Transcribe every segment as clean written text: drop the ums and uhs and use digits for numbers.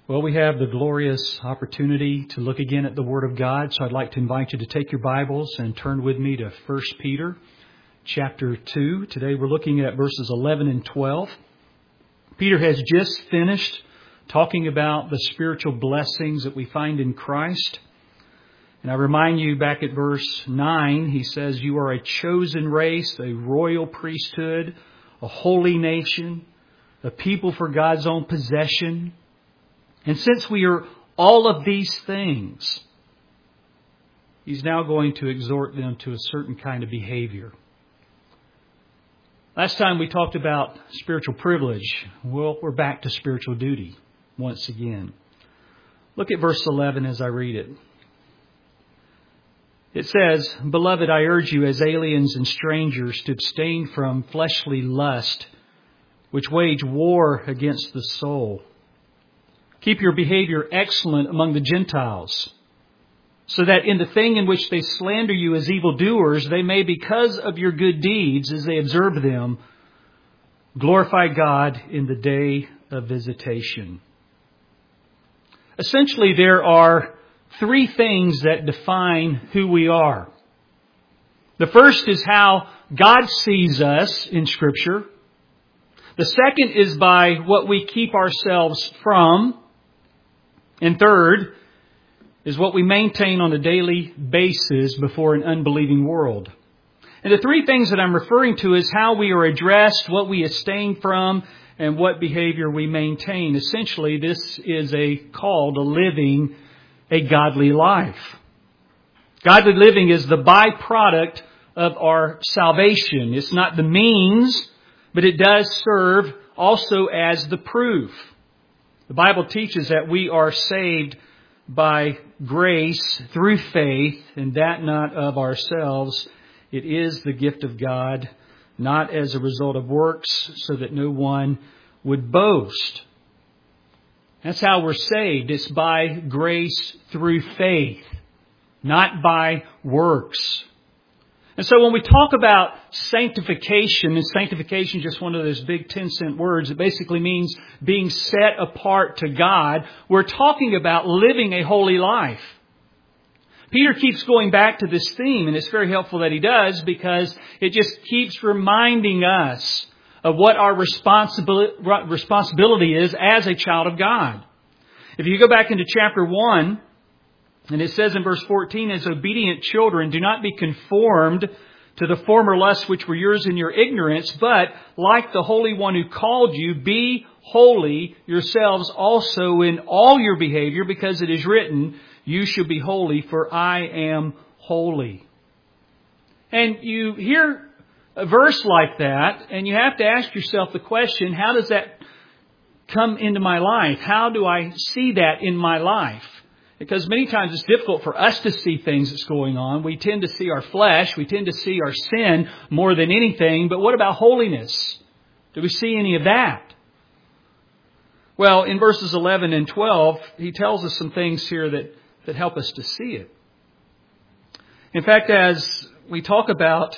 Well, we have the glorious opportunity to look again at the Word of God, so I'd like to invite you to take your Bibles and turn with me to 1 Peter chapter 2. Today we're looking at verses 11 and 12. Peter has just finished talking about the spiritual blessings that we find in Christ. And I remind you back at verse 9, he says, "You are a chosen race, a royal priesthood, a holy nation, a people for God's own possession." And since we are all of these things, he's now going to exhort them to a certain kind of behavior. Last time we talked about spiritual privilege. Well, we're back to spiritual duty once again. Look at verse 11 as I read it. It says, "Beloved, I urge you as aliens and strangers to abstain from fleshly lust, which wage war against the soul. Keep your behavior excellent among the Gentiles, so that in the thing in which they slander you as evildoers, they may, because of your good deeds, as they observe them, glorify God in the day of visitation." Essentially, there are three things that define who we are. The first is how God sees us in Scripture. The second is by what we keep ourselves from. And third is what we maintain on a daily basis before an unbelieving world. And the three things that I'm referring to is how we are addressed, what we abstain from, and what behavior we maintain. Essentially, this is a call to living a godly life. Godly living is the byproduct of our salvation. It's not the means, but it does serve also as the proof. The Bible teaches that we are saved by grace through faith, and that not of ourselves. It is the gift of God, not as a result of works, so that no one would boast. That's how we're saved. It's by grace through faith, not by works. And so when we talk about sanctification, and sanctification is just one of those big 10-cent words, it basically means being set apart to God. We're talking about living a holy life. Peter keeps going back to this theme, and it's very helpful that he does, because it just keeps reminding us of what our responsibility is as a child of God. If you go back into chapter 1, and it says in verse 14, "As obedient children, do not be conformed to the former lusts which were yours in your ignorance, but like the Holy One who called you, be holy yourselves also in all your behavior, because it is written, you shall be holy, for I am holy." And you hear a verse like that, and you have to ask yourself the question, how does that come into my life? How do I see that in my life? Because many times it's difficult for us to see things that's going on. We tend to see our flesh. We tend to see our sin more than anything. But what about holiness? Do we see any of that? Well, in verses 11 and 12, he tells us some things here that help us to see it. In fact, as we talk about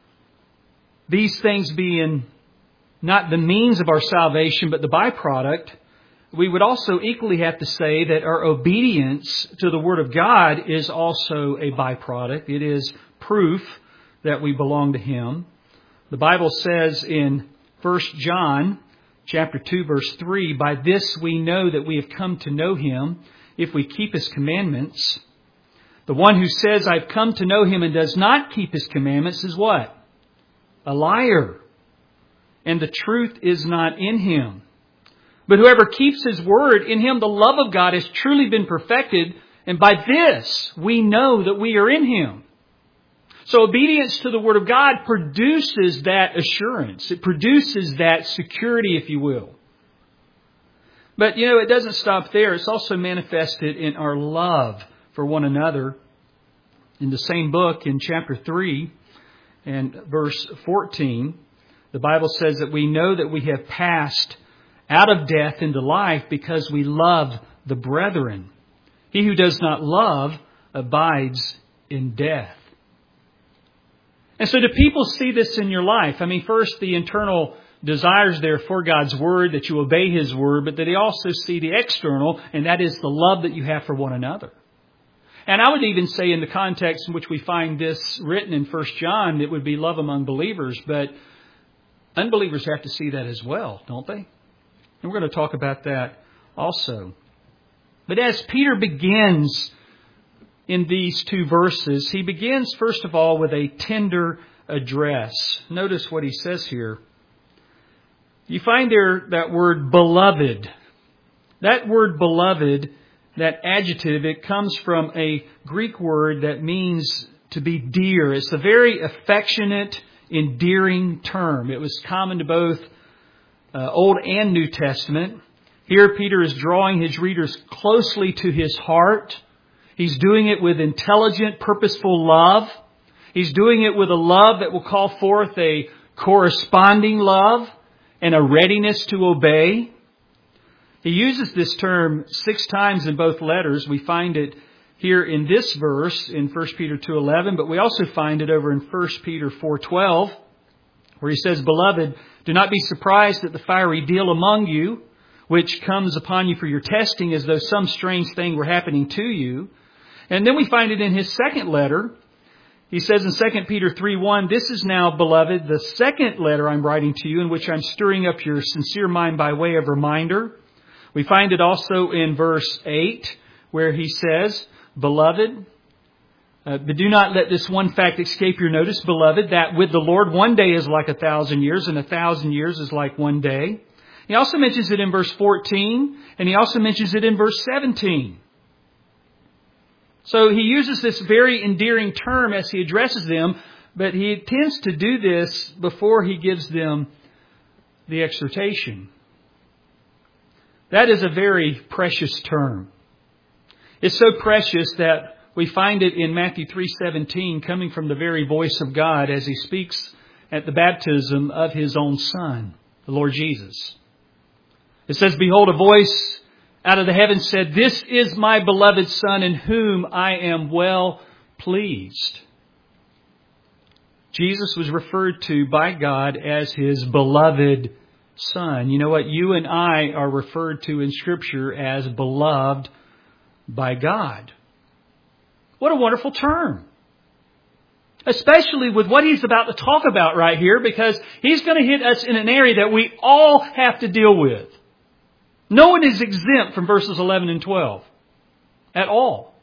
these things being not the means of our salvation, but the byproduct, we would also equally have to say that our obedience to the Word of God is also a byproduct. It is proof that we belong to Him. The Bible says in 1 John chapter 2, verse 3, "By this we know that we have come to know Him, if we keep His commandments. The one who says, 'I've come to know Him,' and does not keep His commandments is" what? "A liar. And the truth is not in him. But whoever keeps His word, in him the love of God has truly been perfected, and by this we know that we are in Him." So obedience to the Word of God produces that assurance. It produces that security, if you will. But, it doesn't stop there. It's also manifested in our love for one another. In the same book, in chapter 3 and verse 14, the Bible says that we know that we have passed out of death into life because we love the brethren. He who does not love abides in death. And so do people see this in your life? I mean, first, the internal desires there for God's Word, that you obey His Word, but that He also see the external, and that is the love that you have for one another. And I would even say in the context in which we find this written in 1 John, it would be love among believers, but unbelievers have to see that as well, don't they? And we're going to talk about that also. But as Peter begins in these two verses, he begins first of all with a tender address. Notice what he says here. You find there that word beloved. That word beloved, that adjective, it comes from a Greek word that means to be dear. It's a very affectionate, endearing term. It was common to both Old and New Testament. Here Peter is drawing his readers closely to his heart. He's doing it with intelligent, purposeful love. He's doing it with a love that will call forth a corresponding love and a readiness to obey. He uses this term 6 times in both letters. We find it here in this verse in 1 Peter 2:11, but we also find it over in 1 Peter 4:12, where he says, "Beloved, do not be surprised at the fiery deal among you, which comes upon you for your testing, as though some strange thing were happening to you." And then we find it in his second letter. He says in 2 Peter 3:1, "This is now, beloved, the second letter I'm writing to you, in which I'm stirring up your sincere mind by way of reminder." We find it also in verse 8, where he says, "Beloved, but do not let this one fact escape your notice, beloved, that with the Lord 1 day is like 1,000 years, and 1,000 years is like 1 day." He also mentions it in verse 14, and he also mentions it in verse 17. So he uses this very endearing term as he addresses them, but he tends to do this before he gives them the exhortation. That is a very precious term. It's so precious that we find it in Matthew 3:17 coming from the very voice of God as He speaks at the baptism of His own Son, the Lord Jesus. It says, "Behold, a voice out of the heavens said, 'This is my beloved Son in whom I am well pleased.'" Jesus was referred to by God as His beloved Son. You know what? You and I are referred to in Scripture as beloved by God. What a wonderful term. Especially with what he's about to talk about right here, because he's going to hit us in an area that we all have to deal with. No one is exempt from verses 11 and 12 at all.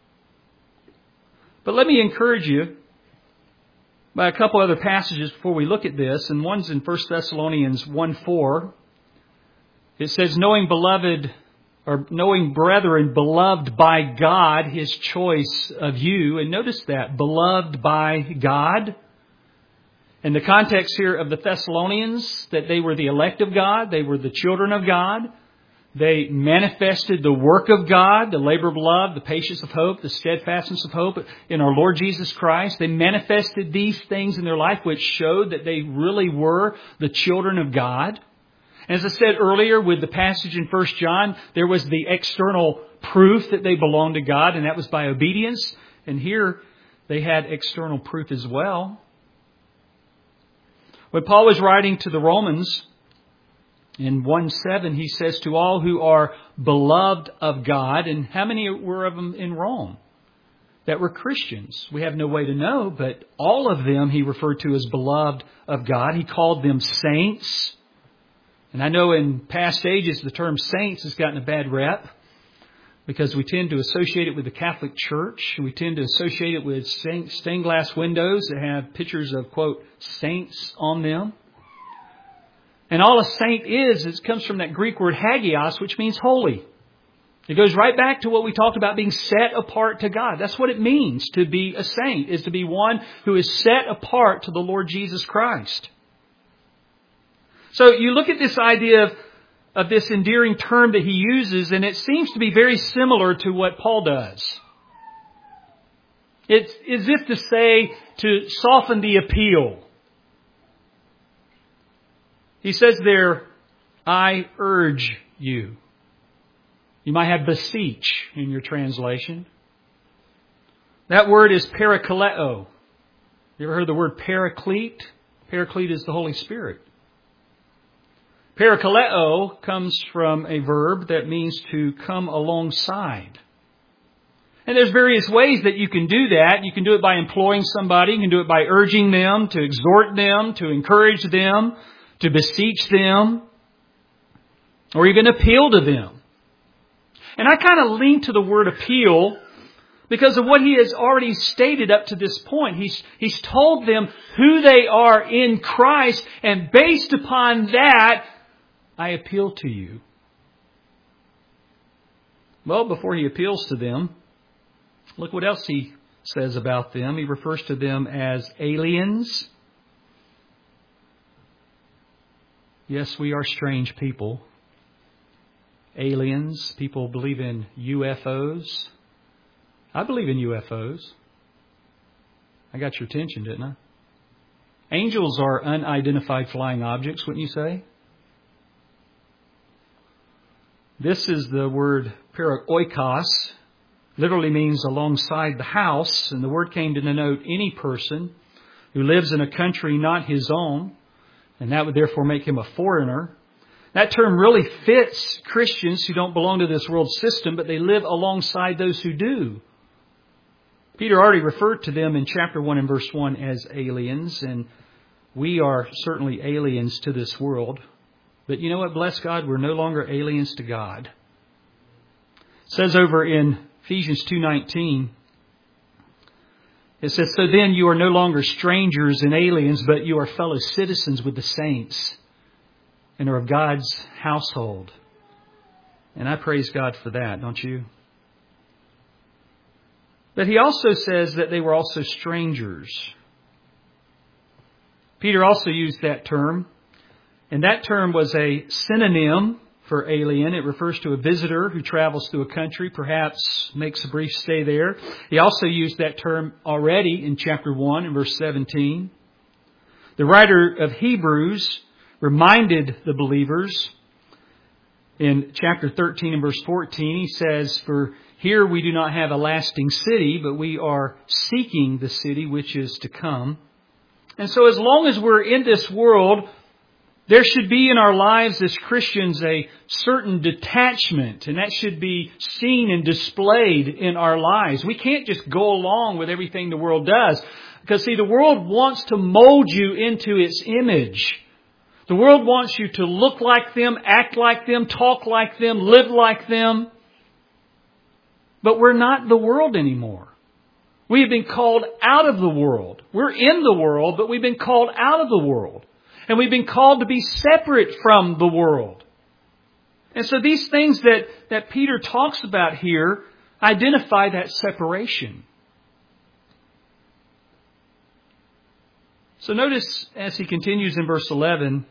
But let me encourage you by a couple other passages before we look at this. And one's in 1 Thessalonians 1:4. It says, knowing brethren, beloved by God, His choice of you. And notice that, beloved by God. In the context here of the Thessalonians, that they were the elect of God, they were the children of God. They manifested the work of God, the labor of love, the patience of hope, the steadfastness of hope in our Lord Jesus Christ. They manifested these things in their life which showed that they really were the children of God. And as I said earlier with the passage in 1 John, there was the external proof that they belonged to God, and that was by obedience. And here they had external proof as well. When Paul was writing to the Romans, in 1:7, he says, to all who are beloved of God. And how many were of them in Rome that were Christians? We have no way to know, but all of them he referred to as beloved of God. He called them saints. And I know in past ages the term saints has gotten a bad rep because we tend to associate it with the Catholic Church. We tend to associate it with stained glass windows that have pictures of, quote, saints on them. And all a saint is, it comes from that Greek word hagios, which means holy. It goes right back to what we talked about being set apart to God. That's what it means to be a saint, is to be one who is set apart to the Lord Jesus Christ. So you look at this idea of this endearing term that he uses, and it seems to be very similar to what Paul does. It's as if to say, to soften the appeal. He says there, I urge you. You might have beseech in your translation. That word is parakaleo. You ever heard the word paraclete? Paraclete is the Holy Spirit. Parakaleo comes from a verb that means to come alongside. And there's various ways that you can do that. You can do it by employing somebody. You can do it by urging them, to exhort them, to encourage them, to beseech them, or even appeal to them. And I kind of lean to the word appeal because of what he has already stated up to this point. He's told them who they are in Christ, and based upon that, I appeal to you. Well, before he appeals to them, look what else he says about them. He refers to them as aliens. Yes, we are strange people. Aliens. People believe in UFOs. I believe in UFOs. I got your attention, didn't I? Angels are unidentified flying objects, wouldn't you say? This is the word paraoikos. Literally means alongside the house. And the word came to denote any person who lives in a country not his own. And that would therefore make him a foreigner. That term really fits Christians who don't belong to this world system, but they live alongside those who do. Peter already referred to them in chapter 1 and verse 1 as aliens, and we are certainly aliens to this world. But you know what? Bless God, we're no longer aliens to God. It says over in Ephesians 2:19, it says, "So then you are no longer strangers and aliens, but you are fellow citizens with the saints and are of God's household." And I praise God for that, don't you? But he also says that they were also strangers. Peter also used that term. And that term was a synonym for alien. It refers to a visitor who travels through a country, perhaps makes a brief stay there. He also used that term already in chapter 1 and verse 17. The writer of Hebrews reminded the believers in chapter 13 and verse 14. He says, "For here we do not have a lasting city, but we are seeking the city which is to come." And so as long as we're in this world, there should be in our lives as Christians a certain detachment, and that should be seen and displayed in our lives. We can't just go along with everything the world does. Because see, the world wants to mold you into its image. The world wants you to look like them, act like them, talk like them, live like them. But we're not the world anymore. We have been called out of the world. We're in the world, but we've been called out of the world. And we've been called to be separate from the world. And so these things that Peter talks about here identify that separation. So notice as he continues in verse 11,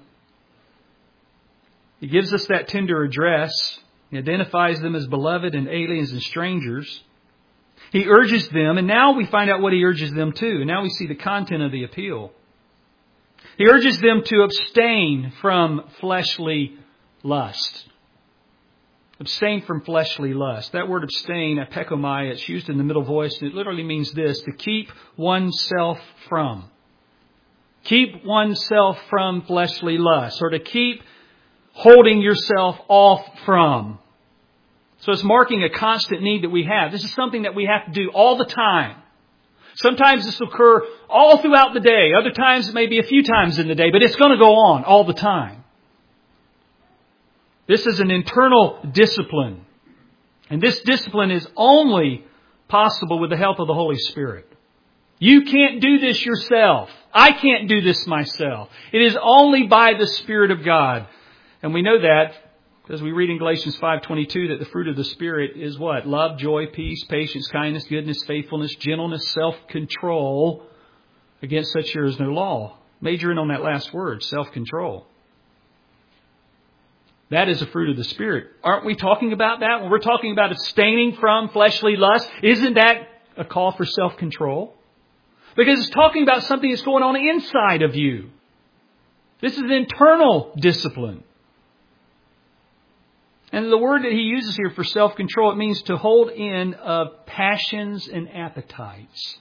he gives us that tender address. He identifies them as beloved and aliens and strangers. He urges them, and now we find out what he urges them to. And now we see the content of the appeal. He urges them to abstain from fleshly lust. Abstain from fleshly lust. That word abstain, apekomai, it's used in the middle voice, and it literally means this: to keep oneself from. Keep oneself from fleshly lust, or to keep holding yourself off from. So it's marking a constant need that we have. This is something that we have to do all the time. Sometimes this will occur all throughout the day. Other times it may be a few times in the day, but it's going to go on all the time. This is an internal discipline. And this discipline is only possible with the help of the Holy Spirit. You can't do this yourself. I can't do this myself. It is only by the Spirit of God. And we know that because we read in Galatians 5:22 that the fruit of the Spirit is what? Love, joy, peace, patience, kindness, goodness, faithfulness, gentleness, self-control. Against such there is no law. Major in on that last word, self-control. That is a fruit of the Spirit. Aren't we talking about that? When we're talking about abstaining from fleshly lust, isn't that a call for self-control? Because it's talking about something that's going on inside of you. This is an internal discipline. And the word that he uses here for self-control, it means to hold in of passions and appetites.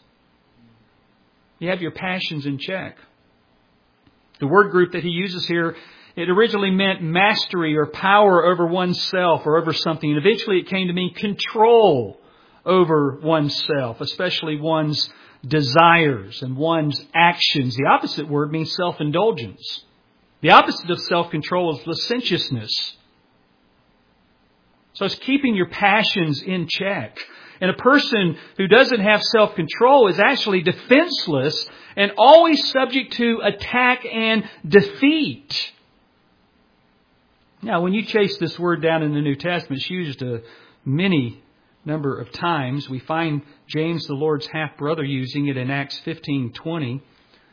You have your passions in check. The word group that he uses here It originally meant mastery or power over oneself or over something. And eventually it came to mean control over oneself, especially one's desires and one's actions. The opposite word means self-indulgence. The opposite of self-control is licentiousness. So it's keeping your passions in check. And a person who doesn't have self-control is actually defenseless and always subject to attack and defeat. Now, when you chase this word down in the New Testament, it's used a many number of times. We find James, the Lord's half-brother, using it in Acts 15:20.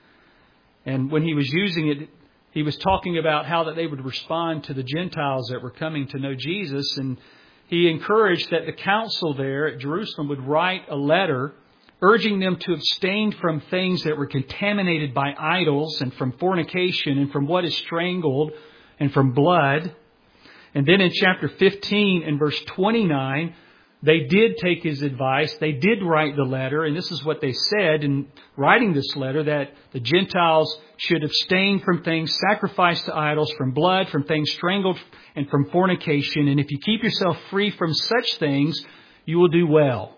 And when he was using it, he was talking about how that they would respond to the Gentiles that were coming to know Jesus. And he encouraged that the council there at Jerusalem would write a letter urging them to abstain from things that were contaminated by idols and from fornication and from what is strangled and from blood. And then in chapter 15 and verse 29, they did take his advice. They did write the letter. And this is what they said in writing this letter, that the Gentiles should abstain from things sacrificed to idols, from blood, from things strangled, and from fornication. And if you keep yourself free from such things, you will do well.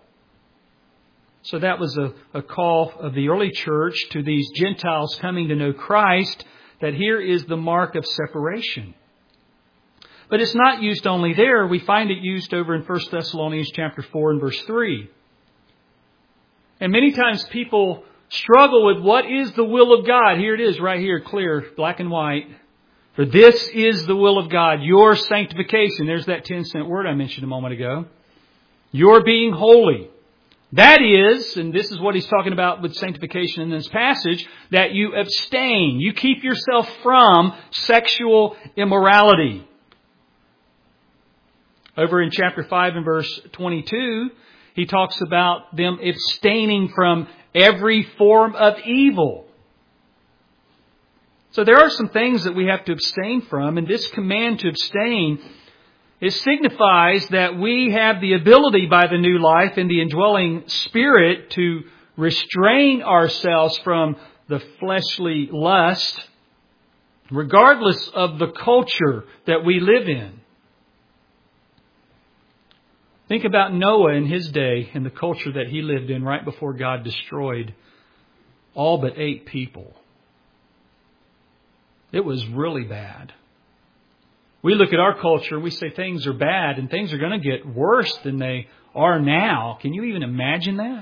So that was a call of the early church to these Gentiles coming to know Christ, that here is the mark of separation. But it's not used only there. We find it used over in 1 Thessalonians chapter 4 and verse 3. And many times people struggle with what is the will of God. Here it is right here, clear, black and white. For this is the will of God, your sanctification. There's that 10-cent word I mentioned a moment ago. Your being holy. That is, and this is what he's talking about with sanctification in this passage, that you abstain. You keep yourself from sexual immorality. Over in chapter 5 and verse 22, he talks about them abstaining from every form of evil. So there are some things that we have to abstain from, and this command to abstain, it signifies that we have the ability by the new life and the indwelling Spirit to restrain ourselves from the fleshly lust, regardless of the culture that we live in. Think about Noah in his day and the culture that he lived in right before God destroyed all but 8 people. It was really bad. We look at our culture and we say things are bad and things are going to get worse than they are now. Can you even imagine that?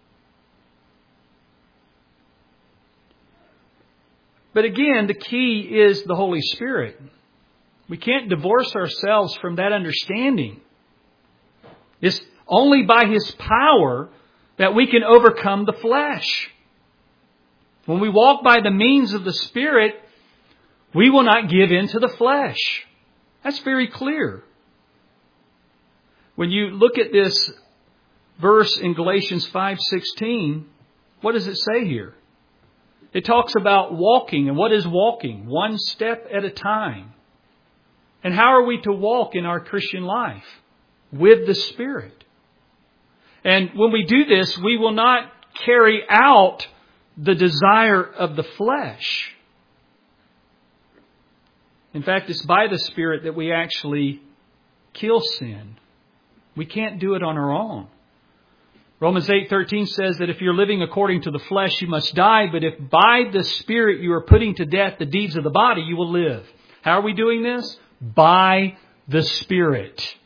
But again, the key is the Holy Spirit. We can't divorce ourselves from that understanding. It's only by His power that we can overcome the flesh. When we walk by the means of the Spirit, we will not give in to the flesh. That's very clear. When you look at this verse in Galatians 5:16, what does it say here? It talks about walking. And what is walking? One step at a time. And how are we to walk in our Christian life? With the Spirit. And when we do this, we will not carry out the desire of the flesh. In fact, it's by the Spirit that we actually kill sin. We can't do it on our own. Romans 8:13 says that if you're living according to the flesh, you must die. But if by the Spirit you are putting to death the deeds of the body, you will live. How are we doing this? By the Spirit.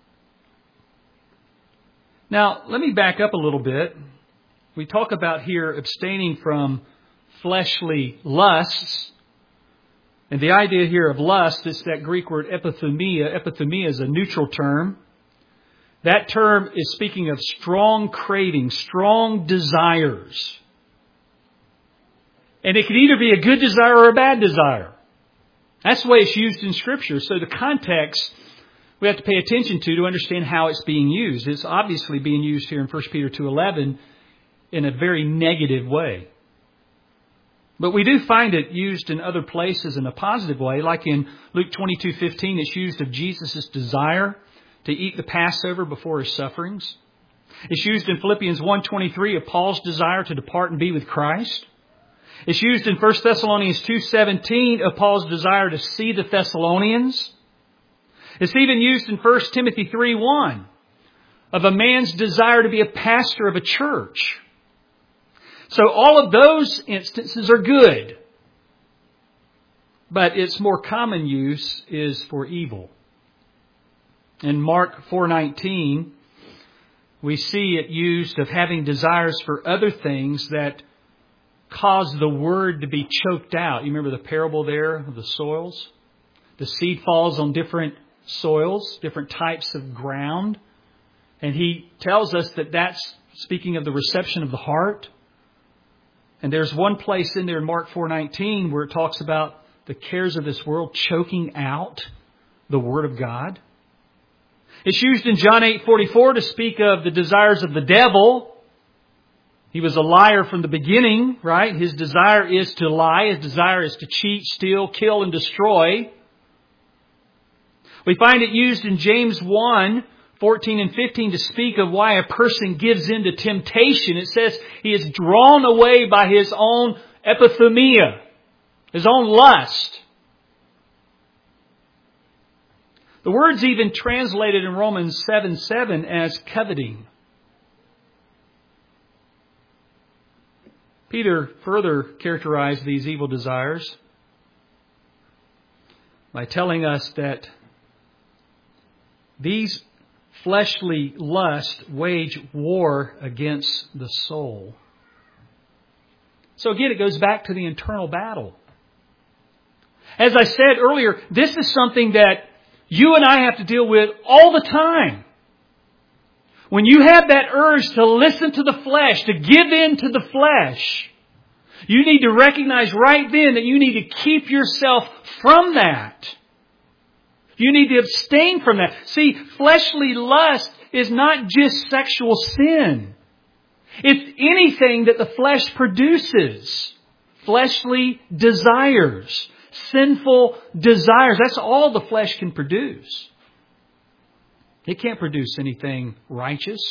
Now, let me back up a little bit. We talk about here abstaining from fleshly lusts. And the idea here of lust is that Greek word epithumia. Epithumia is a neutral term. That term is speaking of strong cravings, strong desires. And it can either be a good desire or a bad desire. That's the way it's used in Scripture. So the context we have to pay attention to understand how it's being used. It's obviously being used here in 1 Peter 2:11 in a very negative way. But we do find it used in other places in a positive way, like in Luke 22:15, it's used of Jesus' desire to eat the Passover before His sufferings. It's used in Philippians 1:23 of Paul's desire to depart and be with Christ. It's used in 1 Thessalonians 2:17 of Paul's desire to see the Thessalonians. It's even used in 1 Timothy 3:1 of a man's desire to be a pastor of a church. So all of those instances are good. But its more common use is for evil. In Mark 4:19, we see it used of having desires for other things that cause the word to be choked out. You remember the parable there of the soils? The seed falls on different soils, different types of ground. And he tells us that that's speaking of the reception of the heart. And there's one place in there in Mark 4:19 where it talks about the cares of this world choking out the Word of God. It's used in John 8:44 to speak of the desires of the devil. He was a liar from the beginning, right? His desire is to lie. His desire is to cheat, steal, kill, and destroy. We find it used in James 1:14 and 15 to speak of why a person gives in to temptation. It says he is drawn away by his own epithumia, his own lust. The word's even translated in Romans 7:7 as coveting. Peter further characterized these evil desires by telling us that these fleshly lusts wage war against the soul. So again, it goes back to the internal battle. As I said earlier, this is something that you and I have to deal with all the time. When you have that urge to listen to the flesh, to give in to the flesh, you need to recognize right then that you need to keep yourself from that. You need to abstain from that. See, fleshly lust is not just sexual sin. It's anything that the flesh produces. Fleshly desires. Sinful desires. That's all the flesh can produce. It can't produce anything righteous.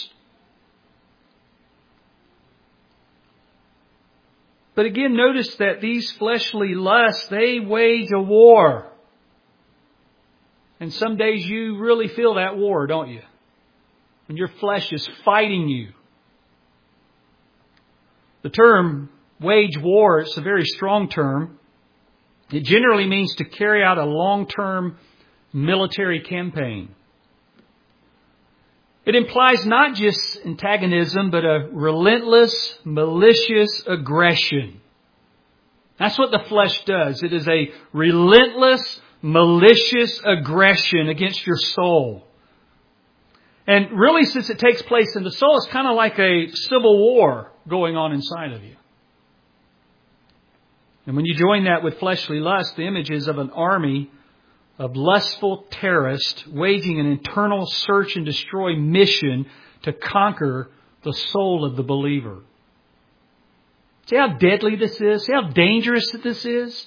But again, notice that these fleshly lusts, they wage a war. And some days you really feel that war, don't you? When your flesh is fighting you. The term wage war, it's a very strong term. It generally means to carry out a long-term military campaign. It implies not just antagonism, but a relentless, malicious aggression. That's what the flesh does. It is a relentless, malicious aggression against your soul. And really, since it takes place in the soul, it's kind of like a civil war going on inside of you. And when you join that with fleshly lust, the image is of an army of lustful terrorists waging an internal search and destroy mission to conquer the soul of the believer. See how deadly this is? See how dangerous this is?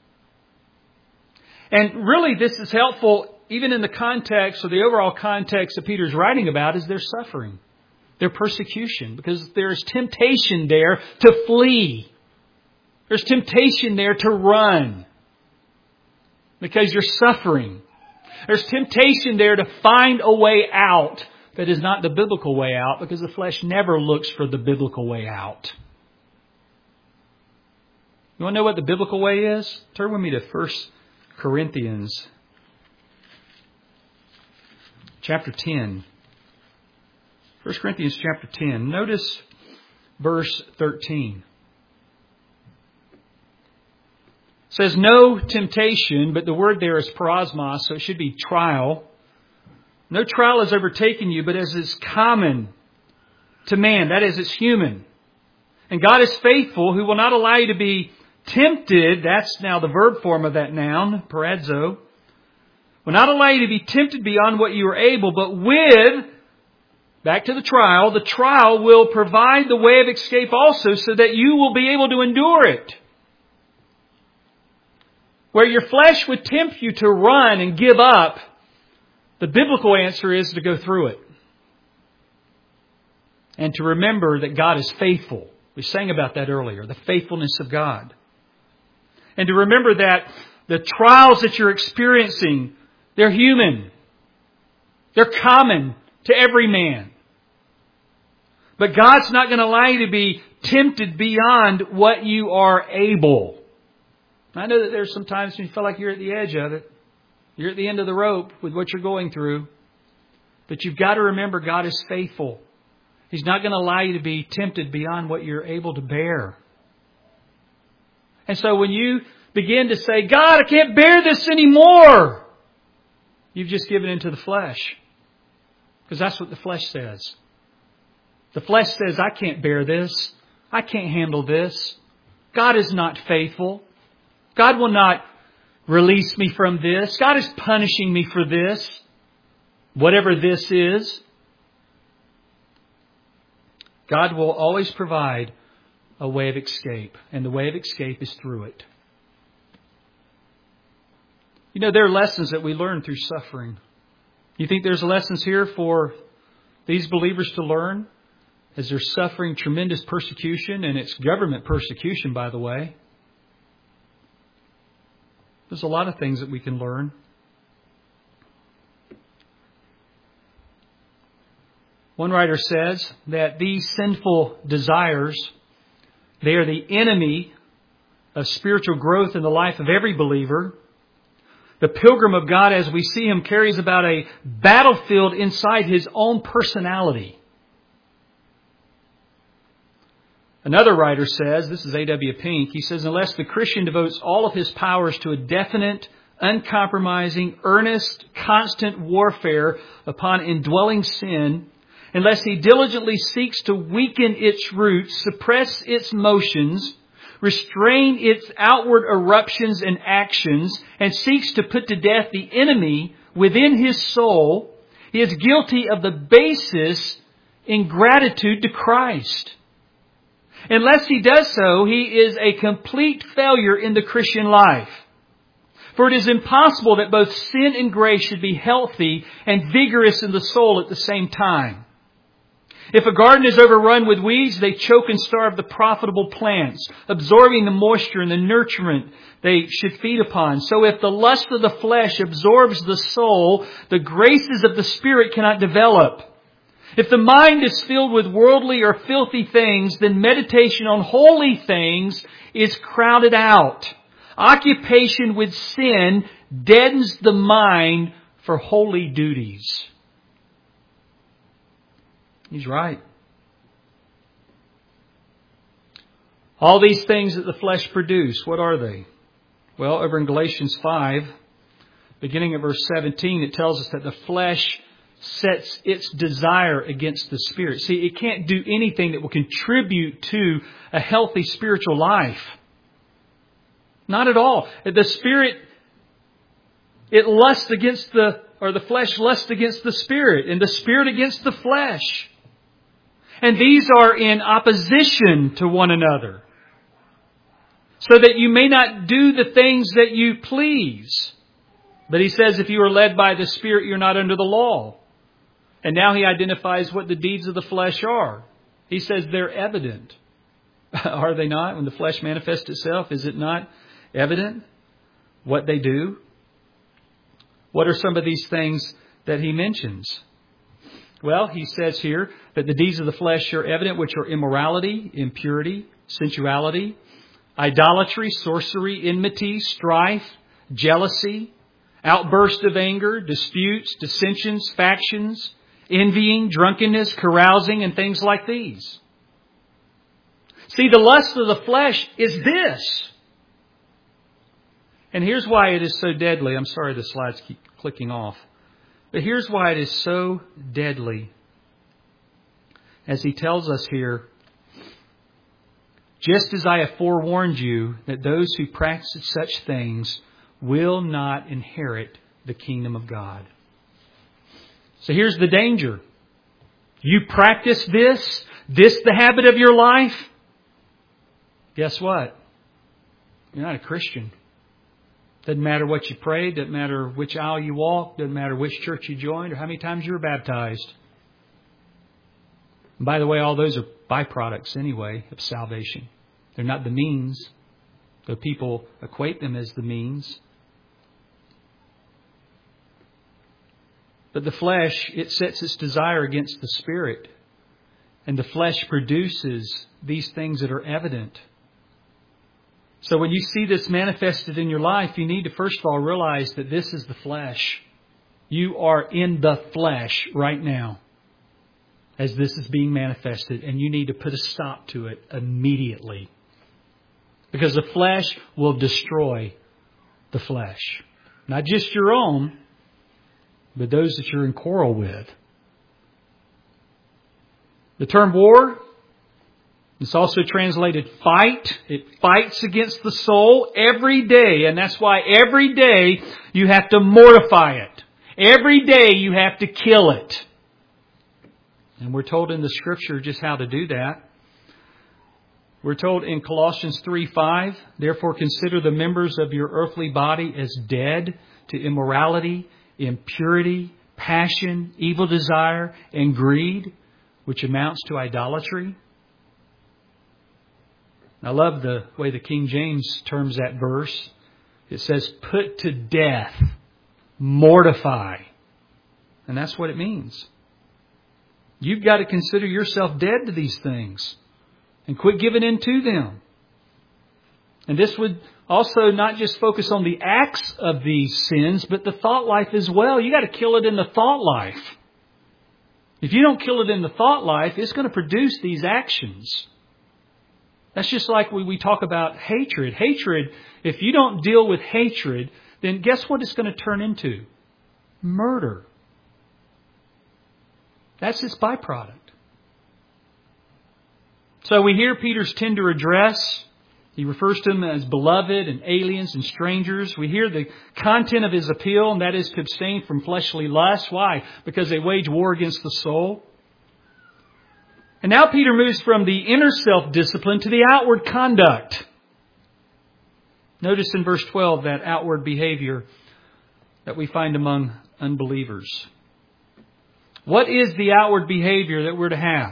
And really this is helpful even in the context or the overall context that Peter's writing about is their suffering, their persecution, because there's temptation there to flee. There's temptation there to run because you're suffering. There's temptation there to find a way out that is not the biblical way out because the flesh never looks for the biblical way out. You want to know what the biblical way is? Turn with me to 1 Corinthians chapter 10. 1 Corinthians chapter 10. Notice verse 13. It says, no temptation, but the word there is parosmos, so it should be trial. No trial has overtaken you, but as is common to man, that is, it's human. And God is faithful, who will not allow you to be tempted, that's now the verb form of that noun, paradzo, will not allow you to be tempted beyond what you are able, but with, back to the trial will provide the way of escape also, so that you will be able to endure it. Where your flesh would tempt you to run and give up, the biblical answer is to go through it. And to remember that God is faithful. We sang about that earlier, the faithfulness of God. And to remember that the trials that you're experiencing, they're human. They're common to every man. But God's not going to allow you to be tempted beyond what you are able. I know that there's some times when you feel like you're at the edge of it. You're at the end of the rope with what you're going through. But you've got to remember God is faithful. He's not going to allow you to be tempted beyond what you're able to bear. And so when you begin to say, God, I can't bear this anymore, you've just given into the flesh. Because that's what the flesh says. The flesh says, I can't bear this. I can't handle this. God is not faithful. God will not release me from this. God is punishing me for this. Whatever this is. God will always provide a way of escape. And the way of escape is through it. You know, there are lessons that we learn through suffering. You think there's lessons here for these believers to learn as they're suffering tremendous persecution, and it's government persecution, by the way. There's a lot of things that we can learn. One writer says that these sinful desires, they are the enemy of spiritual growth in the life of every believer. The pilgrim of God, as we see him, carries about a battlefield inside his own personality. Another writer says, this is A.W. Pink, he says, unless the Christian devotes all of his powers to a definite, uncompromising, earnest, constant warfare upon indwelling sin, unless he diligently seeks to weaken its roots, suppress its motions, restrain its outward eruptions and actions, and seeks to put to death the enemy within his soul, he is guilty of the basest ingratitude to Christ. Unless he does so, he is a complete failure in the Christian life. For it is impossible that both sin and grace should be healthy and vigorous in the soul at the same time. If a garden is overrun with weeds, they choke and starve the profitable plants, absorbing the moisture and the nutriment they should feed upon. So if the lust of the flesh absorbs the soul, the graces of the Spirit cannot develop. If the mind is filled with worldly or filthy things, then meditation on holy things is crowded out. Occupation with sin deadens the mind for holy duties. He's right. All these things that the flesh produce, what are they? Well, over in Galatians 5, beginning at verse 17, it tells us that the flesh sets its desire against the Spirit. See, it can't do anything that will contribute to a healthy spiritual life. Not at all. The Spirit, it lusts against the flesh lusts against the Spirit, and the Spirit against the flesh. And these are in opposition to one another, so that you may not do the things that you please. But he says if you are led by the Spirit, you're not under the law. And now he identifies what the deeds of the flesh are. He says they're evident. Are they not? When the flesh manifests itself, is it not evident what they do? What are some of these things that he mentions? Well, he says here that the deeds of the flesh are evident, which are immorality, impurity, sensuality, idolatry, sorcery, enmity, strife, jealousy, outburst of anger, disputes, dissensions, factions, envying, drunkenness, carousing, and things like these. See, the lust of the flesh is this. And here's why it is so deadly. I'm sorry the slides keep clicking off. But here's why it is so deadly. As he tells us here, just as I have forewarned you that those who practice such things will not inherit the kingdom of God. So here's the danger. You practice this the habit of your life. Guess what? You're not a Christian. Doesn't matter what you pray, doesn't matter which aisle you walk, doesn't matter which church you joined or how many times you were baptized. And by the way, all those are byproducts anyway of salvation. They're not the means, though people equate them as the means. But the flesh, it sets its desire against the Spirit. And the flesh produces these things that are evident. So when you see this manifested in your life, you need to first of all realize that this is the flesh. You are in the flesh right now as this is being manifested. And you need to put a stop to it immediately. Because the flesh will destroy the flesh. Not just your own, but those that you're in quarrel with. The term war, it's also translated fight. It fights against the soul every day. And that's why every day you have to mortify it. Every day you have to kill it. And we're told in the Scripture just how to do that. We're told in Colossians 3:5, therefore consider the members of your earthly body as dead to immorality, impurity, passion, evil desire, and greed, which amounts to idolatry. I love the way the King James terms that verse. It says, put to death, mortify. And that's what it means. You've got to consider yourself dead to these things and quit giving in to them. And this would also not just focus on the acts of these sins, but the thought life as well. You got to kill it in the thought life. If you don't kill it in the thought life, it's going to produce these actions. That's just like we talk about hatred. Hatred, if you don't deal with hatred, then guess what it's going to turn into? Murder. That's its byproduct. So we hear Peter's tender address. He refers to them as beloved and aliens and strangers. We hear the content of his appeal, and that is to abstain from fleshly lusts. Why? Because they wage war against the soul. And now Peter moves from the inner self-discipline to the outward conduct. Notice in verse 12 that outward behavior that we find among unbelievers. What is the outward behavior that we're to have?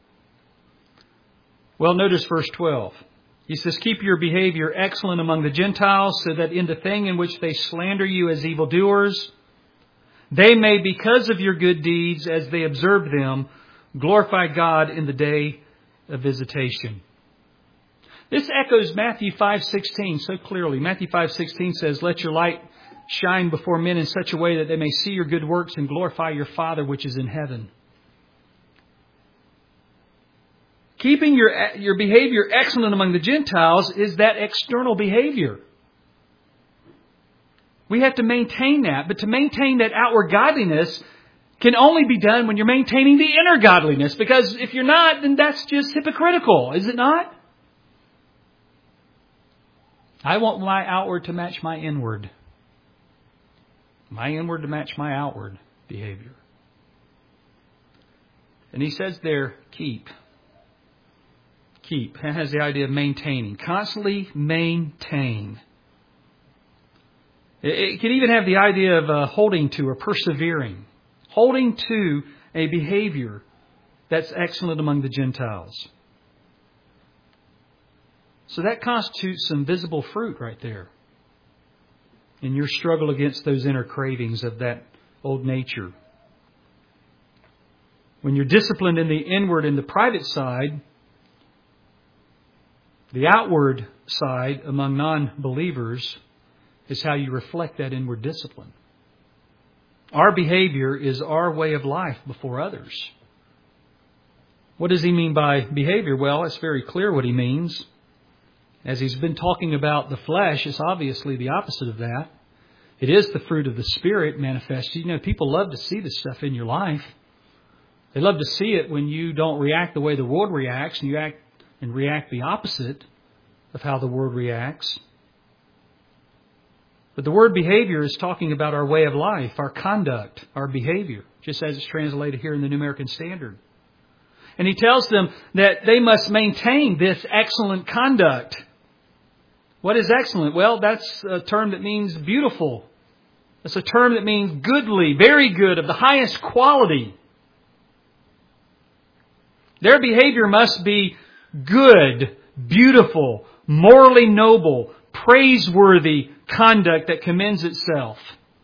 Well, notice verse 12. He says, keep your behavior excellent among the Gentiles, so that in the thing in which they slander you as evildoers, they may, because of your good deeds, as they observe them, glorify God in the day of visitation. This echoes Matthew 5:16 so clearly. Matthew 5:16 says, let your light shine before men in such a way that they may see your good works and glorify your Father which is in heaven. Keeping your behavior excellent among the Gentiles is that external behavior. We have to maintain that. But to maintain that outward godliness can only be done when you're maintaining the inner godliness. Because if you're not, then that's just hypocritical, is it not? I want my outward to match my inward. My inward to match my outward behavior. And he says there, keep. Keep. That has the idea of maintaining. Constantly maintain. It can even have the idea of holding to or persevering. Holding to a behavior that's excellent among the Gentiles. So that constitutes some visible fruit right there in your struggle against those inner cravings of that old nature. When you're disciplined in the inward and the private side, the outward side among non-believers is how you reflect that inward discipline. Our behavior is our way of life before others. What does he mean by behavior? Well, it's very clear what he means. As he's been talking about the flesh, it's obviously the opposite of that. It is the fruit of the Spirit manifested. You know, people love to see this stuff in your life. They love to see it when you don't react the way the world reacts and you act and react the opposite of how the world reacts. But the word behavior is talking about our way of life, our conduct, our behavior, just as it's translated here in the New American Standard. And he tells them that they must maintain this excellent conduct. What is excellent? Well, that's a term that means beautiful. It's a term that means goodly, very good, of the highest quality. Their behavior must be good, beautiful, morally noble, praiseworthy conduct that commends itself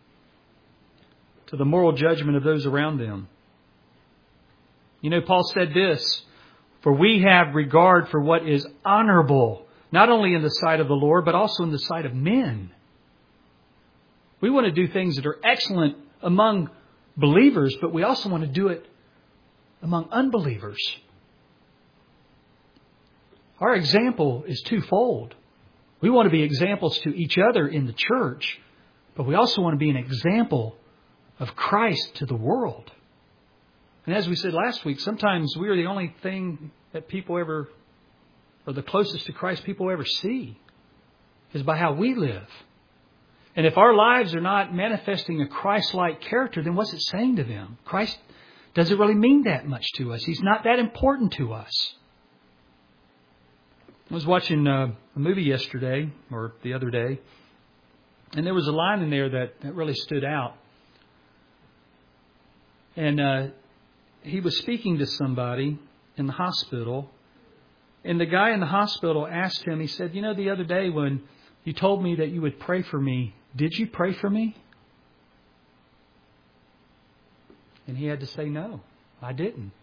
to the moral judgment of those around them. You know, Paul said this, for we have regard for what is honorable, not only in the sight of the Lord, but also in the sight of men. We want to do things that are excellent among believers, but we also want to do it among unbelievers. Our example is twofold. We want to be examples to each other in the church, but we also want to be an example of Christ to the world. And as we said last week, sometimes we are the only thing that people ever, or the closest to Christ people ever see, is by how we live. And if our lives are not manifesting a Christ-like character, then what's it saying to them? Christ doesn't really mean that much to us. He's not that important to us. I was watching a movie yesterday, or the other day, and there was a line in there that really stood out. And he was speaking to somebody in the hospital, and the guy in the hospital asked him, he said, you know, the other day when you told me that you would pray for me, did you pray for me? And he had to say, no, I didn't.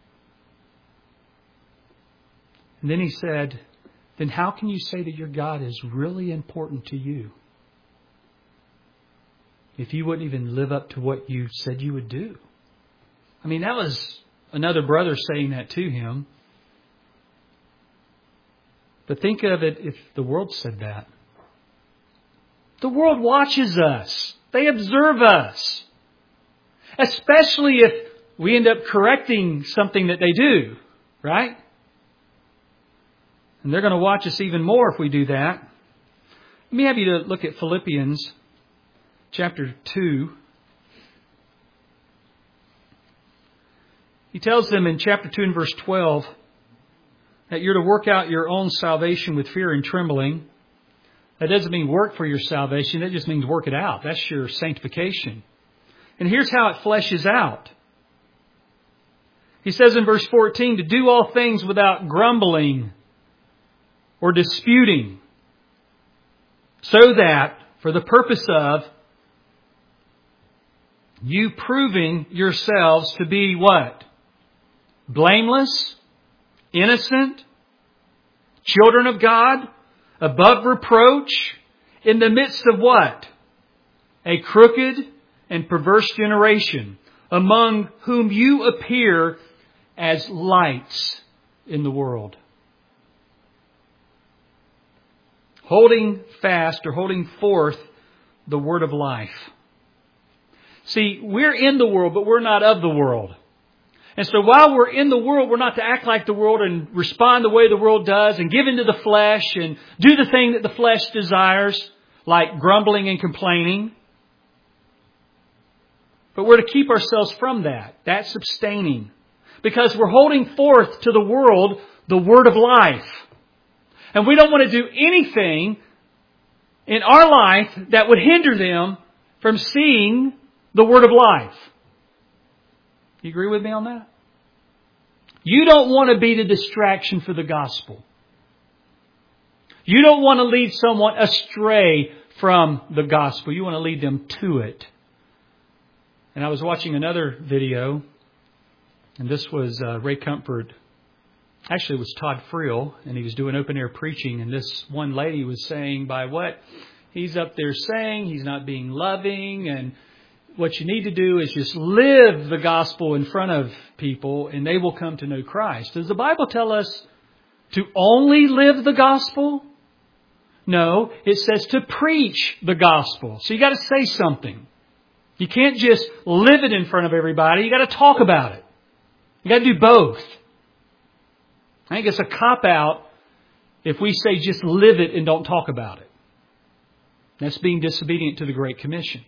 And then he said, then how can you say that your God is really important to you if you wouldn't even live up to what you said you would do? I mean, that was another brother saying that to him. But think of it if the world said that. The world watches us. They observe us. Especially if we end up correcting something that they do, right? And they're going to watch us even more if we do that. Let me have you to look at Philippians chapter 2. He tells them in chapter 2 and verse 12 that you're to work out your own salvation with fear and trembling. That doesn't mean work for your salvation. That just means work it out. That's your sanctification. And here's how it fleshes out. He says in verse 14, to do all things without grumbling or disputing, so that for the purpose of you proving yourselves to be what? Blameless, innocent, children of God, above reproach, in the midst of what? A crooked and perverse generation, among whom you appear as lights in the world. Holding fast or holding forth the word of life. See, we're in the world, but we're not of the world. And so while we're in the world, we're not to act like the world and respond the way the world does and give into the flesh and do the thing that the flesh desires, like grumbling and complaining. But we're to keep ourselves from that. That's abstaining. Because we're holding forth to the world the word of life. And we don't want to do anything in our life that would hinder them from seeing the word of life. You agree with me on that? You don't want to be the distraction for the gospel. You don't want to lead someone astray from the gospel. You want to lead them to it. And I was watching another video, and this was Ray Comfort. Actually, it was Todd Friel, and he was doing open air preaching, and this one lady was saying by what he's up there saying, he's not being loving, and what you need to do is just live the gospel in front of people and they will come to know Christ. Does the Bible tell us to only live the gospel? No, it says to preach the gospel. So you got to say something. You can't just live it in front of everybody. You got to talk about it. You got to do both. I think it's a cop-out if we say just live it and don't talk about it. That's being disobedient to the Great Commission.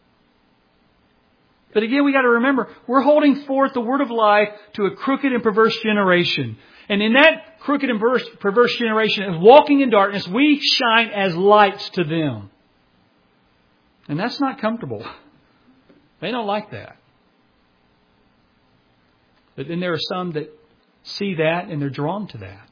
But again, we got to remember, we're holding forth the word of life to a crooked and perverse generation. And in that crooked and perverse generation, as walking in darkness, we shine as lights to them. And that's not comfortable. They don't like that. But then there are some that see that and they're drawn to that.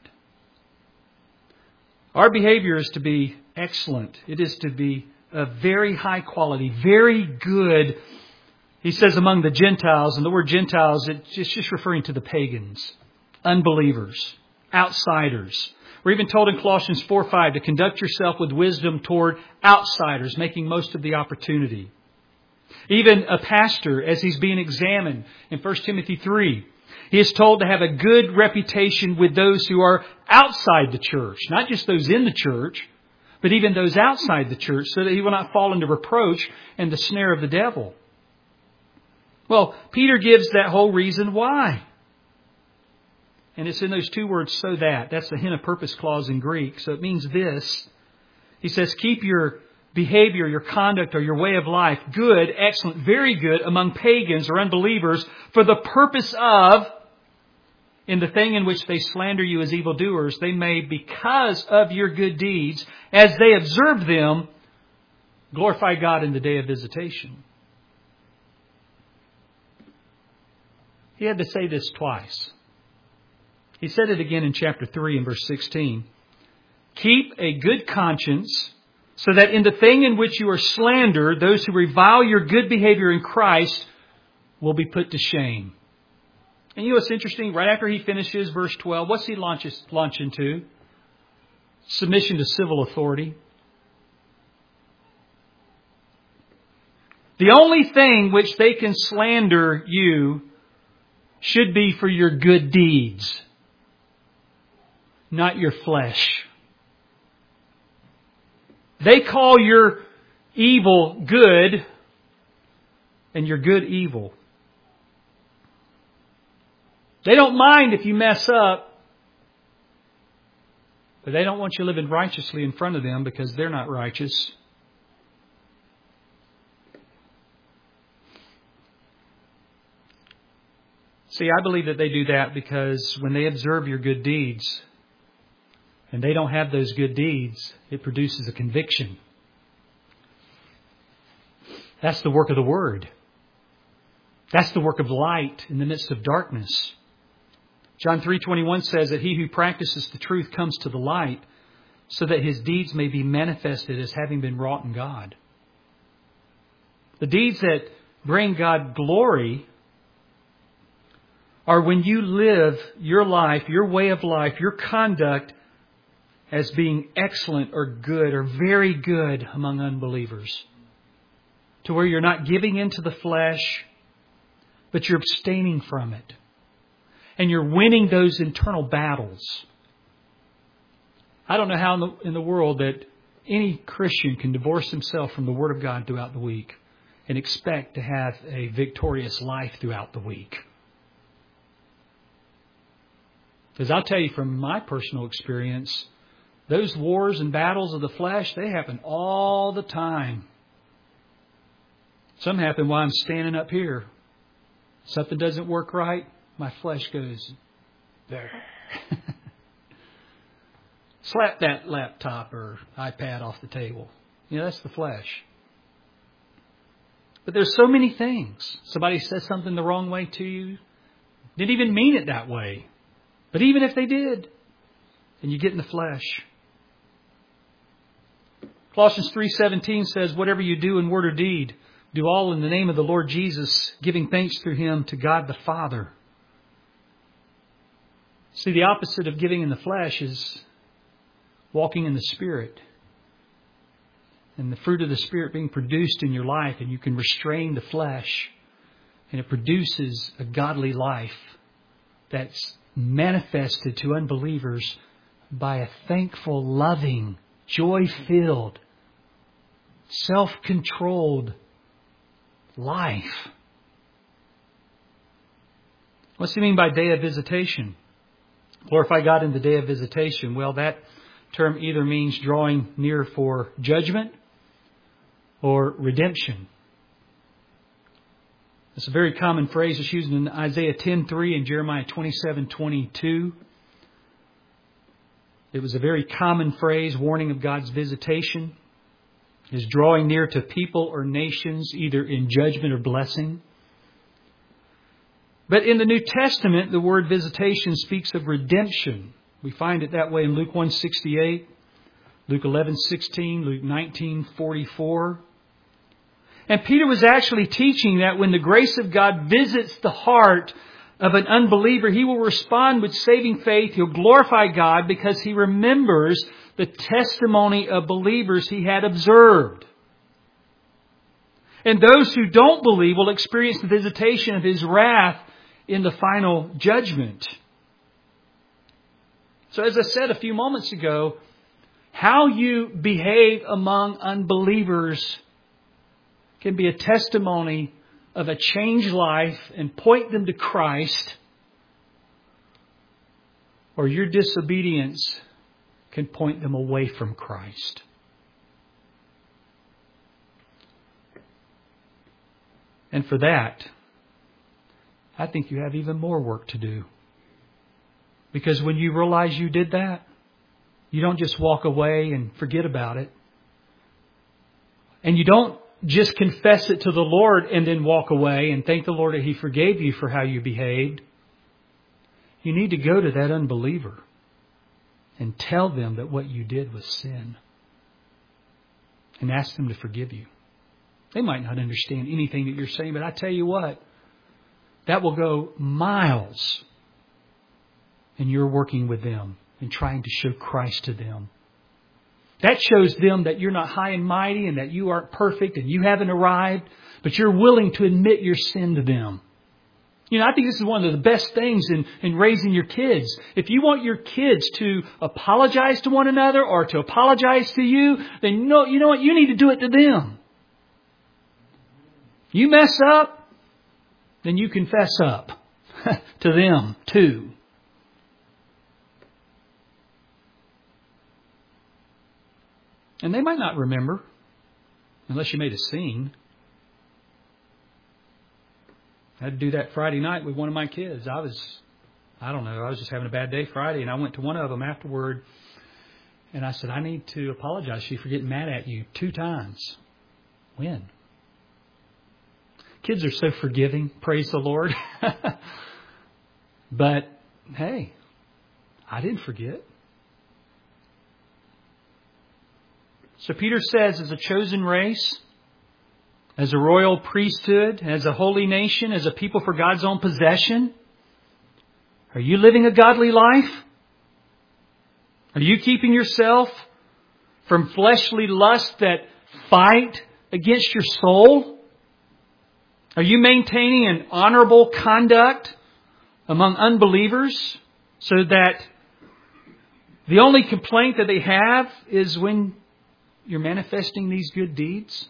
Our behavior is to be excellent. It is to be of very high quality, very good. He says among the Gentiles, and the word Gentiles, it's just referring to the pagans, unbelievers, outsiders. We're even told in Colossians 4:5 to conduct yourself with wisdom toward outsiders, making most of the opportunity. Even a pastor, as he's being examined in 1 Timothy 3, he is told to have a good reputation with those who are outside the church, not just those in the church, but even those outside the church, so that he will not fall into reproach and the snare of the devil. Well, Peter gives that whole reason why. And it's in those two words, so that. That's the hina purpose clause in Greek. So it means this. He says, keep your behavior, your conduct, or your way of life good, excellent, very good among pagans or unbelievers for the purpose of, in the thing in which they slander you as evildoers, they may, because of your good deeds, as they observe them, glorify God in the day of visitation. He had to say this twice. He said it again in chapter 3 and verse 16. Keep a good conscience, so that in the thing in which you are slandered, those who revile your good behavior in Christ will be put to shame. And you know what's interesting? Right after he finishes verse 12, what's he launch into? Submission to civil authority. The only thing which they can slander you should be for your good deeds, not your flesh. They call your evil good and your good evil. They don't mind if you mess up, but they don't want you living righteously in front of them because they're not righteous. See, I believe that they do that because when they observe your good deeds and they don't have those good deeds, it produces a conviction. That's the work of the Word. That's the work of light in the midst of darkness. John 3:21 says that he who practices the truth comes to the light so that his deeds may be manifested as having been wrought in God. The deeds that bring God glory are when you live your life, your way of life, your conduct as being excellent or good or very good among unbelievers. To where you're not giving into the flesh, but you're abstaining from it. And you're winning those internal battles. I don't know how in the world that any Christian can divorce himself from the Word of God throughout the week and expect to have a victorious life throughout the week. Because I'll tell you from my personal experience, those wars and battles of the flesh, they happen all the time. Some happen while I'm standing up here. Something doesn't work right, my flesh goes there. Slap that laptop or iPad off the table. You know, that's the flesh. But there's so many things. Somebody says something the wrong way to you. Didn't even mean it that way. But even if they did, and you get in the flesh. Colossians 3:17 says, whatever you do in word or deed, do all in the name of the Lord Jesus, giving thanks through Him to God the Father. See, the opposite of giving in the flesh is walking in the Spirit. And the fruit of the Spirit being produced in your life, and you can restrain the flesh. And it produces a godly life that's manifested to unbelievers by a thankful, loving, joy-filled, self-controlled life. What's he mean by day of visitation? Glorify God in the day of visitation. Well, that term either means drawing near for judgment or redemption. It's a very common phrase that's used in Isaiah 10:3 and Jeremiah 27:22. It was a very common phrase, warning of God's visitation. Is drawing near to people or nations, either in judgment or blessing. But in the New Testament, the word visitation speaks of redemption. We find it that way in Luke 1:68, Luke 11:16, Luke 19:44. And Peter was actually teaching that when the grace of God visits the heart of an unbeliever, he will respond with saving faith. He'll glorify God because he remembers the testimony of believers he had observed. And those who don't believe will experience the visitation of His wrath in the final judgment. So as I said a few moments ago, how you behave among unbelievers can be a testimony of a changed life and point them to Christ, or your disobedience can point them away from Christ. And for that, I think you have even more work to do. Because when you realize you did that, you don't just walk away and forget about it. And you don't just confess it to the Lord and then walk away and thank the Lord that He forgave you for how you behaved. You need to go to that unbeliever and tell them that what you did was sin. And ask them to forgive you. They might not understand anything that you're saying, but I tell you what, that will go miles in your working with them and trying to show Christ to them. That shows them that you're not high and mighty and that you aren't perfect and you haven't arrived, but you're willing to admit your sin to them. You know, I think this is one of the best things in raising your kids. If you want your kids to apologize to one another or to apologize to you, then you know what? You need to do it to them. You mess up, then you confess up to them too. And they might not remember unless you made a scene. I had to do that Friday night with one of my kids. I was just having a bad day Friday, and I went to one of them afterward, and I said, I need to apologize to you for getting mad at you 2 times. When? Kids are so forgiving, praise the Lord. But, hey, I didn't forget. So Peter says, as a chosen race, as a royal priesthood, as a holy nation, as a people for God's own possession, are you living a godly life? Are you keeping yourself from fleshly lusts that fight against your soul? Are you maintaining an honorable conduct among unbelievers so that the only complaint that they have is when you're manifesting these good deeds?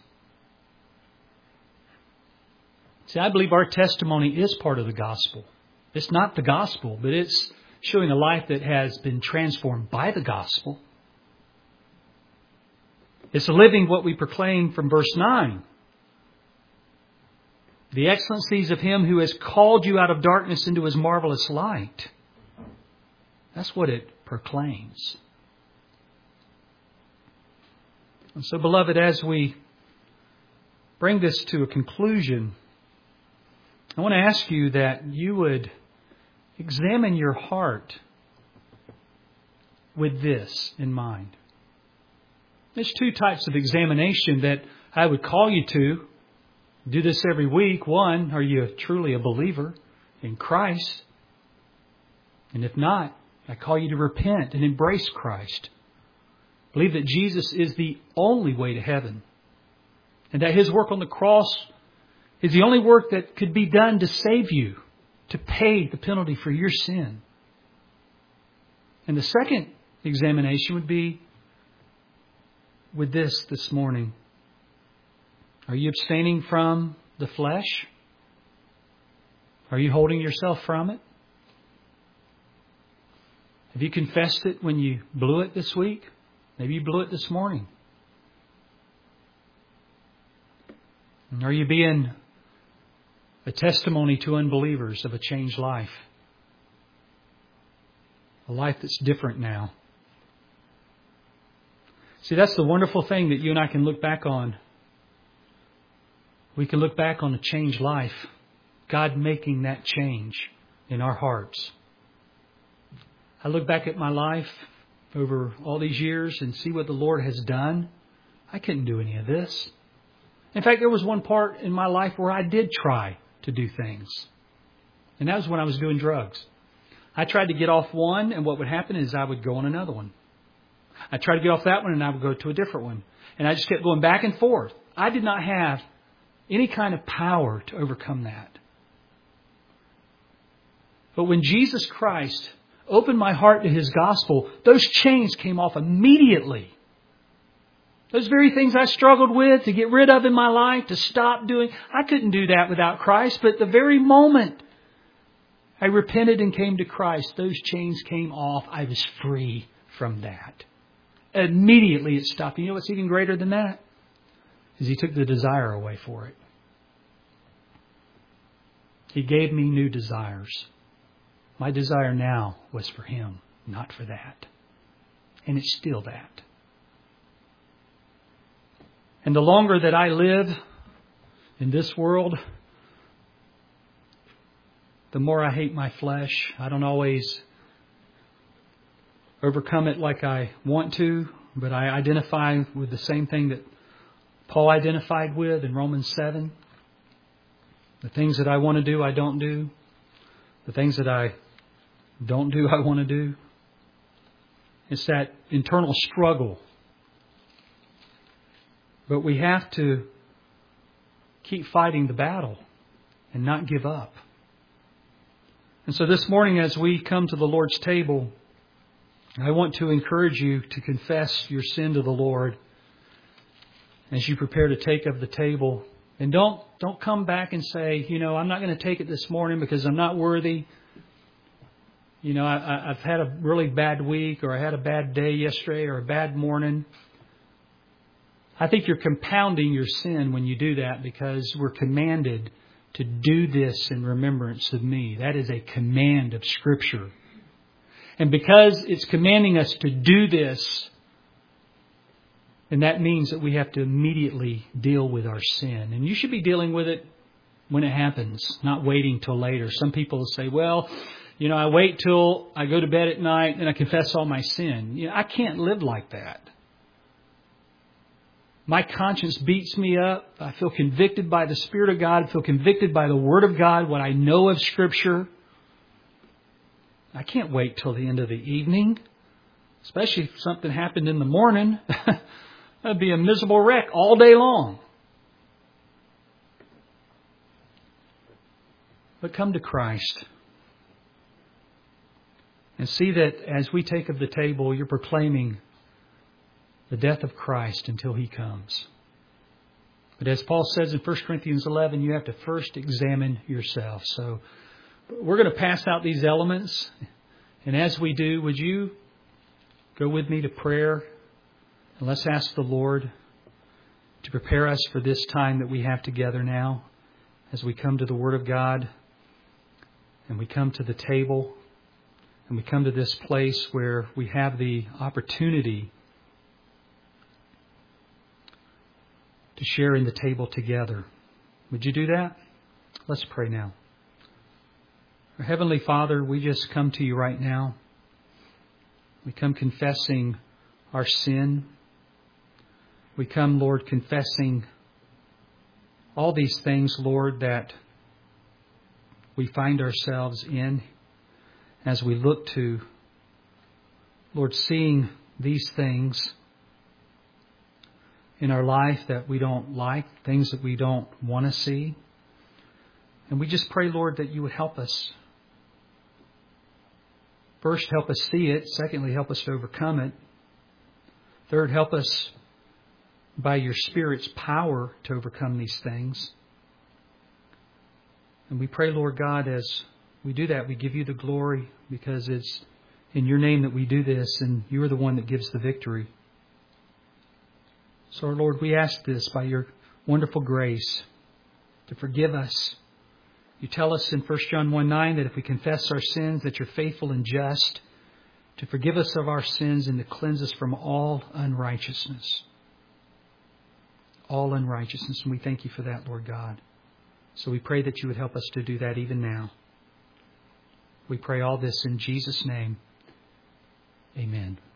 See, I believe our testimony is part of the gospel. It's not the gospel, but it's showing a life that has been transformed by the gospel. It's living what we proclaim from verse 9. The excellencies of Him who has called you out of darkness into His marvelous light. That's what it proclaims. And so, beloved, as we bring this to a conclusion, I want to ask you that you would examine your heart with this in mind. There's 2 types of examination that I would call you to. Do this every week. One, are you truly a believer in Christ? And if not, I call you to repent and embrace Christ. Believe that Jesus is the only way to heaven. And that His work on the cross is the only work that could be done to save you, to pay the penalty for your sin. And the second examination would be with this morning. Are you abstaining from the flesh? Are you holding yourself from it? Have you confessed it when you blew it this week? Maybe you blew it this morning. And are you being a testimony to unbelievers of a changed life? A life that's different now. See, that's the wonderful thing that you and I can look back on. We can look back on a changed life God making that change in our hearts. I look back at my life over all these years and see what the Lord has done. I couldn't do any of this. In fact, there was one part in my life where I did try to do things. And that was when I was doing drugs. I tried to get off one, and what would happen is I would go on another one. I tried to get off that one, and I would go to a different one. And I just kept going back and forth. I did not have any kind of power to overcome that. But when Jesus Christ opened my heart to His gospel, those chains came off immediately. Those very things I struggled with to get rid of in my life, to stop doing, I couldn't do that without Christ. But the very moment I repented and came to Christ, those chains came off. I was free from that. Immediately it stopped. You know what's even greater than that? Is He took the desire away for it. He gave me new desires. My desire now was for Him, not for that. And it's still that. And the longer that I live in this world, the more I hate my flesh. I don't always overcome it like I want to, but I identify with the same thing that Paul identified with in Romans 7. The things that I want to do, I don't do. The things that I don't do, I want to do. It's that internal struggle. But we have to keep fighting the battle and not give up. And so this morning, as we come to the Lord's table, I want to encourage you to confess your sin to the Lord as you prepare to take of the table. And don't come back and say, I'm not going to take it this morning because I'm not worthy. I've had a really bad week, or I had a bad day yesterday, or a bad morning. I think you're compounding your sin when you do that, because we're commanded to do this in remembrance of me. That is a command of Scripture. And because it's commanding us to do this, and that means that we have to immediately deal with our sin. And you should be dealing with it when it happens, not waiting till later. Some people will say, I wait till I go to bed at night and I confess all my sin. I can't live like that. My conscience beats me up. I feel convicted by the Spirit of God. I feel convicted by the Word of God, what I know of Scripture. I can't wait till the end of the evening, especially if something happened in the morning. That'd be a miserable wreck all day long. But come to Christ and see that as we take of the table, you're proclaiming the death of Christ until He comes. But as Paul says in 1 Corinthians 11, you have to first examine yourself. So we're going to pass out these elements. And as we do, would you go with me to prayer? And let's ask the Lord to prepare us for this time that we have together now, as we come to the Word of God and we come to the table and we come to this place where we have the opportunity to share in the table together. Would you do that? Let's pray now. Our Heavenly Father, we just come to You right now. We come confessing our sin. We come, Lord, confessing all these things, Lord, that we find ourselves in as we look to, Lord, seeing these things in our life that we don't like, things that we don't want to see. And we just pray, Lord, that You would help us. First, help us see it. Secondly, help us to overcome it. Third, help us by Your Spirit's power to overcome these things. And we pray, Lord God, as we do that, we give You the glory, because it's in Your name that we do this, and You are the one that gives the victory. So, our Lord, we ask this by Your wonderful grace to forgive us. You tell us in 1 John 1:9 that if we confess our sins, that You're faithful and just to forgive us of our sins and to cleanse us from all unrighteousness. All unrighteousness. And we thank You for that, Lord God. So we pray that you would help us to do that even now. We pray all this in Jesus' name. Amen.